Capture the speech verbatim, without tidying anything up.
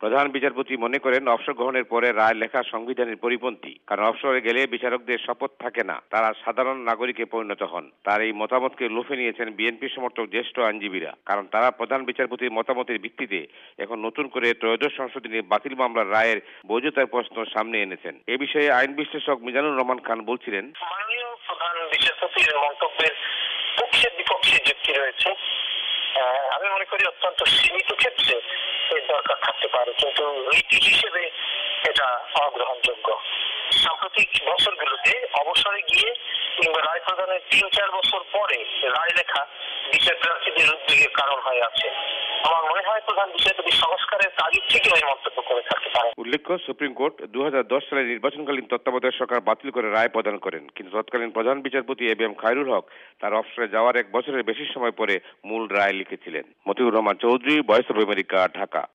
প্রধান বিচারপতি মনে করেন অবসর গ্রহণের পরে রায় লেখা সংবিধানের পরিপন্থী, কারণ অবসরে গেলে বিচারকদের শপথ থাকে না, তারা সাধারণ নাগরিকে পরিণত হন। তার এই মতামতকে লুফে নিয়েছেন বিএনপি সমর্থক জ্যেষ্ঠ আইনজীবীরা, কারণ তারা প্রধান বিচারপতির মতামতের ভিত্তিতে এখন নতুন করে ত্রয়োদশ সংশোধনী বাতিল মামলার রায়ের বৈধতার প্রশ্ন সামনে এনেছেন। এ বিষয়ে আইন বিশ্লেষক মিজানুর রহমান খান বলছিলেন, মাননীয় প্রধান বিচারপতির মন্তব্যের পক্ষে বিপক্ষে যুক্তি রয়েছে। আমি মনে করি অত্যন্ত সীমিত ক্ষেত্রে এর দরকার থাকতে পারে, কিন্তু রীতি হিসেবে এটা অগ্রহণযোগ্য। সাম্প্রতিক বছরগুলোতে অবসরে গিয়ে কিংবা রায় প্রদানের তিন চার বছর পরে রায় লেখা বিচার প্রার্থীদের উদ্বেগের কারণ হয়ে আছে। আমার মনে হয় প্রধান বিচারপতি সংস্কারের তাগিদ থেকে ওই মন্তব্য করে থাকতে পারে। উল্লেখ্য, সুপ্রিম কোর্ট দু হাজার দশ সালে নির্বাচনকালীন তত্ত্বাবধায়ক সরকার বাতিল করে রায় প্রদান করেন, কিন্তু তৎকালীন প্রধান বিচারপতি A B M Khairul Haque তার অবসরে যাওয়ার এক বছরের বেশি সময় পরে মূল রায় লিখেছিলেন। Motiur Rahman Chowdhury, Voice of America, Dhaka.